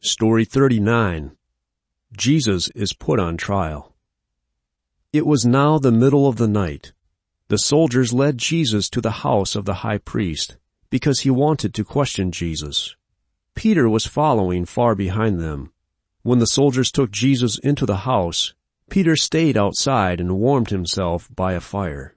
Story 39. Jesus is put on trial. It was now the middle of the night. The soldiers led Jesus to the house of the high priest, because he wanted to question Jesus. Peter was following far behind them. When the soldiers took Jesus into the house, Peter stayed outside and warmed himself by a fire.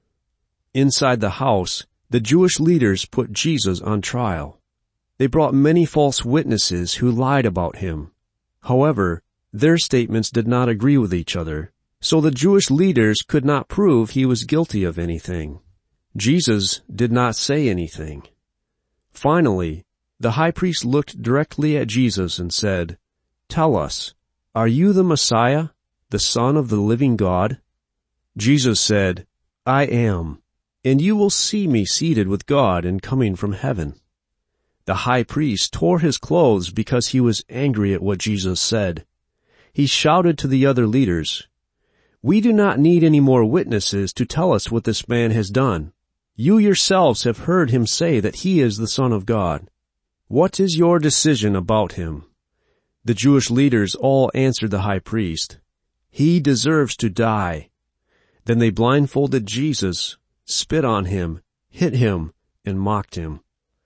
Inside the house, the Jewish leaders put Jesus on trial. They brought many false witnesses who lied about him. However, their statements did not agree with each other, so the Jewish leaders could not prove he was guilty of anything. Jesus did not say anything. Finally, the high priest looked directly at Jesus and said, "Tell us, are you the Messiah, the Son of the living God?" Jesus said, "I am, and you will see me seated with God and coming from heaven." The high priest tore his clothes because he was angry at what Jesus said. He shouted to the other leaders, "We do not need any more witnesses to tell us what this man has done. You yourselves have heard him say that he is the Son of God. What is your decision about him?" The Jewish leaders all answered the high priest, "He deserves to die." Then they blindfolded Jesus, spit on him, hit him, and mocked him.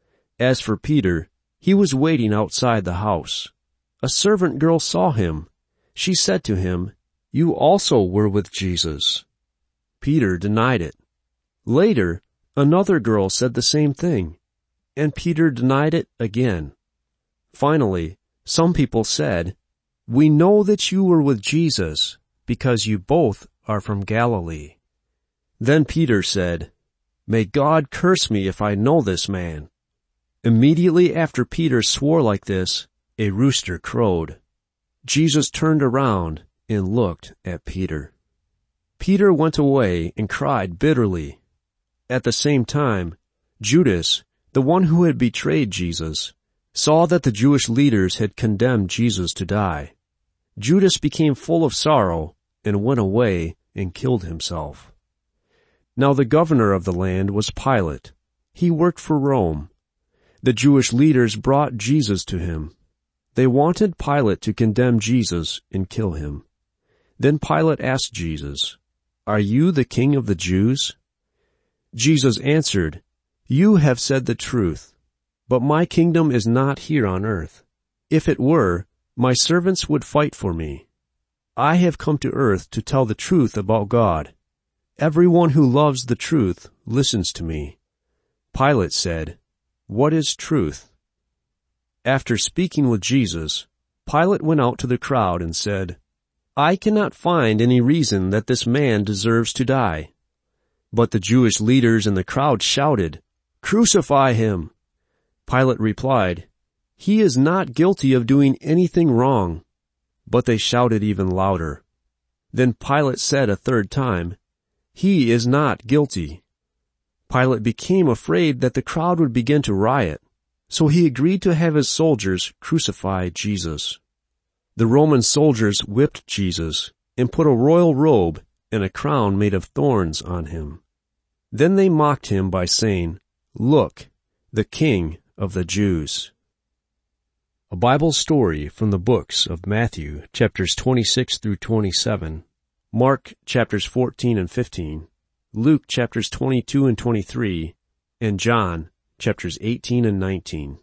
As for Peter, he was waiting outside the house. A servant girl saw him. She said to him, "You also were with Jesus." Peter denied it. Later, another girl said the same thing, and Peter denied it again. Finally, some people said, "We know that you were with Jesus, because you both are from Galilee." Then Peter said, "May God curse me if I know this man." Immediately after Peter swore like this, a rooster crowed. Jesus turned around and looked at Peter. Peter went away and cried bitterly. At the same time, Judas, the one who had betrayed Jesus, saw that the Jewish leaders had condemned Jesus to die. Judas became full of sorrow and went away and killed himself. Now the governor of the land was Pilate. He worked for Rome. The Jewish leaders brought Jesus to him. They wanted Pilate to condemn Jesus and kill him. Then Pilate asked Jesus, "Are you the king of the Jews?" Jesus answered, "You have said the truth, but my kingdom is not here on earth. If it were, my servants would fight for me. I have come to earth to tell the truth about God. Everyone who loves the truth listens to me." Pilate said, "What is truth?" After speaking with Jesus, Pilate went out to the crowd and said, "I cannot find any reason that this man deserves to die." But the Jewish leaders and the crowd shouted, "Crucify him!" Pilate replied, "He is not guilty of doing anything wrong." But they shouted even louder. Then Pilate said a third time, "He is not guilty." Pilate became afraid that the crowd would begin to riot, so he agreed to have his soldiers crucify Jesus. The Roman soldiers whipped Jesus and put a royal robe and a crown made of thorns on him. Then they mocked him by saying, "Look, the King of the Jews." A Bible story from the books of Matthew, chapters 26 through 27, Mark, chapters 14 and 15, Luke, chapters 22 and 23, and John, chapters 18 and 19.